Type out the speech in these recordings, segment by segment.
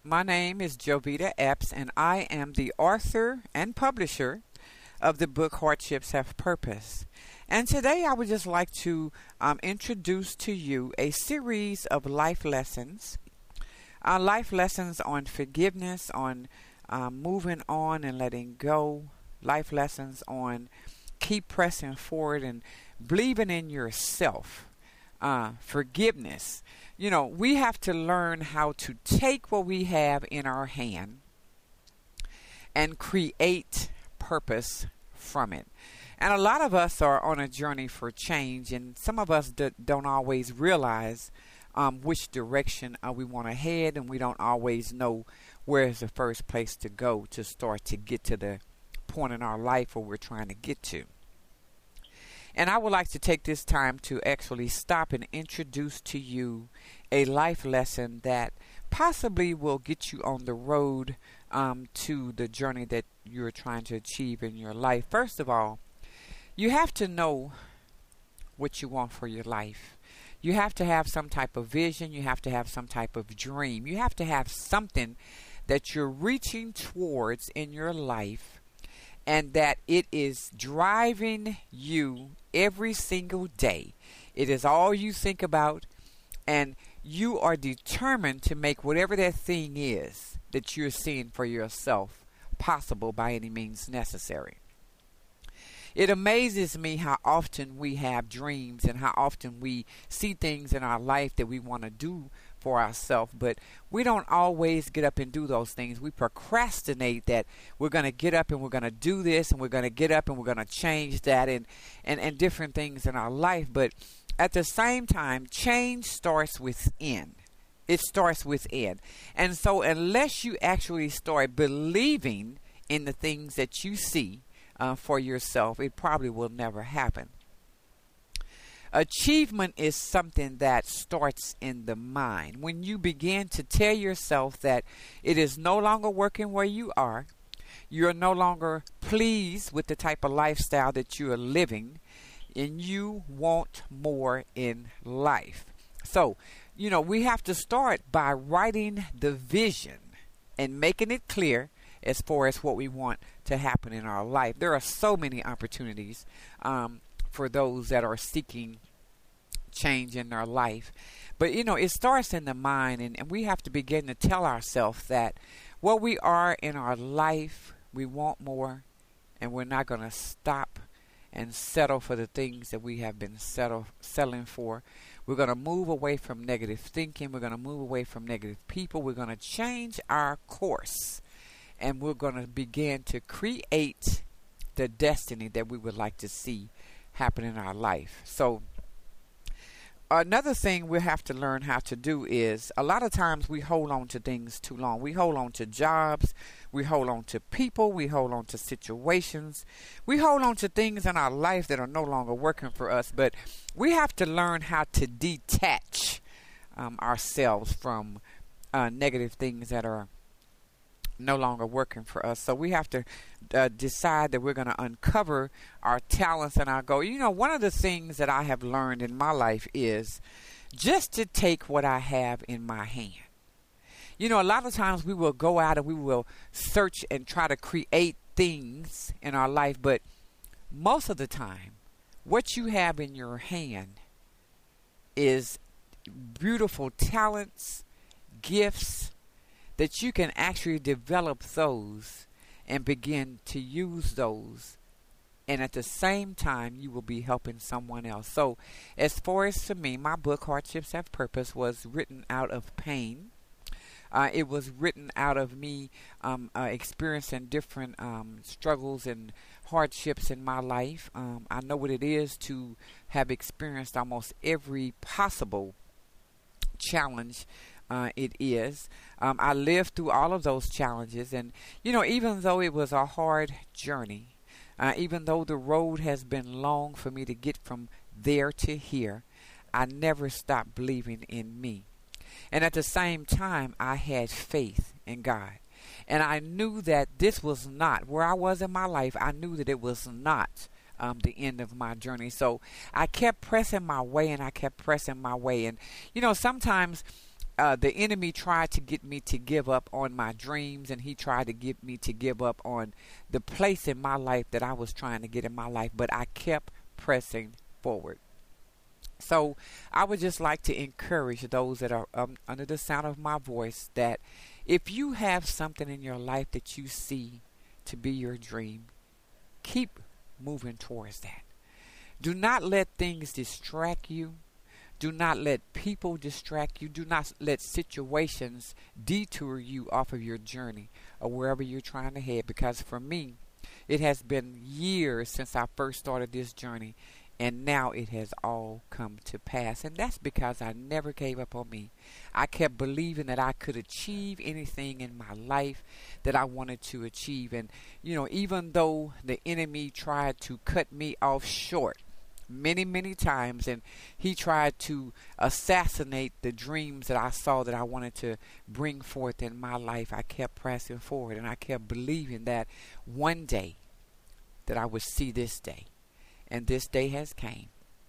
My name is Jovita Epps, and I am the author and publisher of the book Hardships Have Purpose. And today I would just like to introduce to you a series of life lessons on forgiveness, on moving on and letting go, life lessons on keep pressing forward and believing in yourself. Forgiveness. You know, we have to learn how to take what we have in our hand and create purpose from it. And a lot of us are on a journey for change, and some of us don't always realize which direction we want to head, and we don't always know where is the first place to go to start to get to the point in our life where we're trying to get to. And I would like to take this time to actually stop and introduce to you a life lesson that possibly will get you on the road to the journey that you're trying to achieve in your life. First of all, you have to know what you want for your life. You have to have some type of vision. You have to have some type of dream. You have to have something that you're reaching towards in your life, and that it is driving you every single day. It is all you think about, and you are determined to make whatever that thing is that you're seeing for yourself possible by any means necessary. It amazes me how often we have dreams and how often we see things in our life that we want to do for ourselves, but we don't always get up and do those things. We procrastinate that we're going to get up and we're going to do this, and we're going to get up and we're going to change that and different things in our life. But at the same time, change starts within. It starts within. And so unless you actually start believing in the things that you see for yourself, it probably will never happen. Achievement is something that starts in the mind. When you begin to tell yourself that it is no longer working where you are, you're no longer pleased with the type of lifestyle that you are living, and you want more in life. So, we have to start by writing the vision and making it clear as far as what we want to happen in our life. There are so many opportunities for those that are seeking change in their life. But it starts in the mind, and we have to begin to tell ourselves that what we are in our life, we want more, and we're not going to stop and settle for the things that we have been settling for. We're going to move away from negative thinking. We're going to move away from negative people. We're going to change our course, and we're going to begin to create the destiny that we would like to see happen in our life. So another thing we have to learn how to do is, a lot of times we hold on to things too long. We hold on to jobs, we hold on to people, we hold on to situations, we hold on to things in our life that are no longer working for us. But we have to learn how to detach ourselves from negative things that are no longer working for us. So we have to decide that we're going to uncover our talents and our goal. One of the things that I have learned in my life is just to take what I have in my hand. A lot of times we will go out and we will search and try to create things in our life, but most of the time what you have in your hand is beautiful talents, gifts, that you can actually develop those and begin to use those, and at the same time you will be helping someone else. So as far as for me, my book Hardships Have Purpose was written out of pain. It was written out of me experiencing different struggles and hardships in my life. I know what it is to have experienced almost every possible challenge it is. I lived through all of those challenges, and even though it was a hard journey, even though the road has been long for me to get from there to here, I never stopped believing in me. And at the same time, I had faith in God. And I knew that this was not where I was in my life. I knew that it was not the end of my journey. So I kept pressing my way, and I kept pressing my way. And sometimes the enemy tried to get me to give up on my dreams, and he tried to get me to give up on the place in my life that I was trying to get in my life, but I kept pressing forward. So I would just like to encourage those that are under the sound of my voice that if you have something in your life that you see to be your dream, keep moving towards that. Do not let things distract you. Do not let people distract you. Do not let situations detour you off of your journey or wherever you're trying to head. Because for me, it has been years since I first started this journey, and now it has all come to pass. And that's because I never gave up on me. I kept believing that I could achieve anything in my life that I wanted to achieve. And, even though the enemy tried to cut me off short many, many times, and he tried to assassinate the dreams that I saw that I wanted to bring forth in my life, I kept pressing forward, and I kept believing that one day that I would see this day. And this day has came.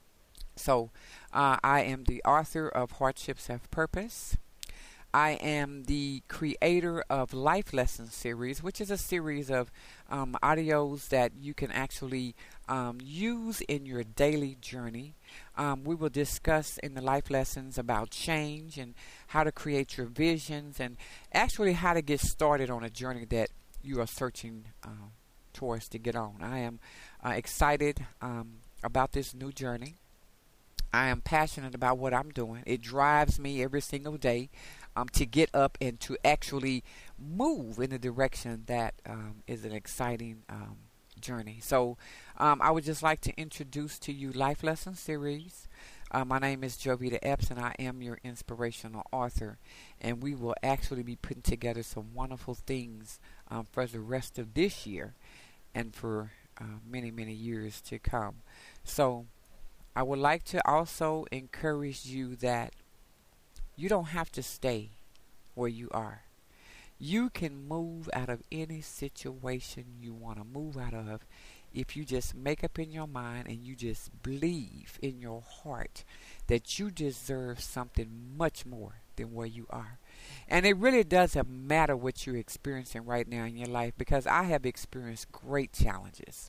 So I am the author of Hardships Have Purpose. I am the creator of Life Lessons series, which is a series of audios that you can actually use in your daily journey. We will discuss in the life lessons about change and how to create your visions, and actually how to get started on a journey that you are searching towards to get on. I am excited about this new journey. I am passionate about what I'm doing. It drives me every single day to get up and to actually move in the direction that is an exciting journey. So I would just like to introduce to you Life Lesson Series. My name is Jovita Epps, and I am your inspirational author. And we will actually be putting together some wonderful things for the rest of this year and for many, many years to come. So I would like to also encourage you that you don't have to stay where you are. You can move out of any situation you want to move out of if you just make up in your mind and you just believe in your heart that you deserve something much more than where you are. And it really doesn't matter what you're experiencing right now in your life, because I have experienced great challenges.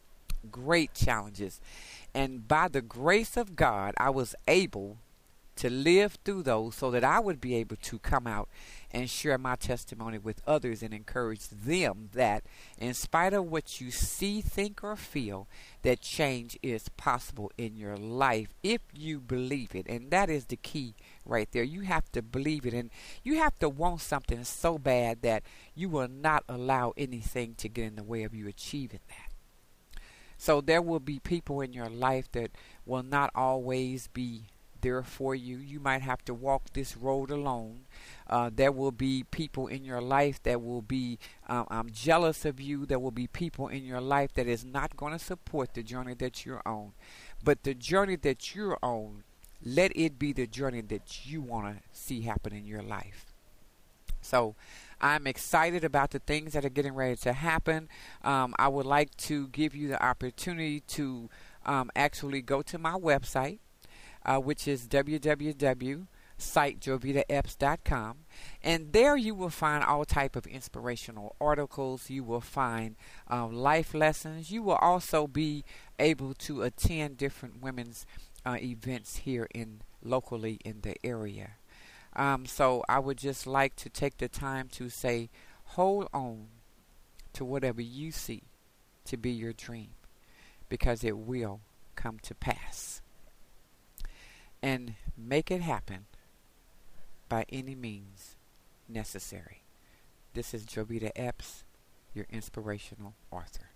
And by the grace of God, I was able to live through those so that I would be able to come out and share my testimony with others and encourage them that in spite of what you see, think, or feel, that change is possible in your life if you believe it. And that is the key right there. You have to believe it, and you have to want something so bad that you will not allow anything to get in the way of you achieving that. So there will be people in your life that will not always be there for you. You might have to walk this road alone. There will be people in your life that will be jealous of you. There will be people in your life that is not going to support the journey that you're on. But the journey that you're on, let it be the journey that you want to see happen in your life. So I'm excited about the things that are getting ready to happen. I would like to give you the opportunity to actually go to my website, which is www.sitejovitaepps.com, and there you will find all type of inspirational articles. You will find life lessons. You will also be able to attend different women's events here locally in the area. So I would just like to take the time to say, hold on to whatever you see to be your dream, because it will come to pass. And make it happen by any means necessary. This is Jovita Epps, your inspirational author.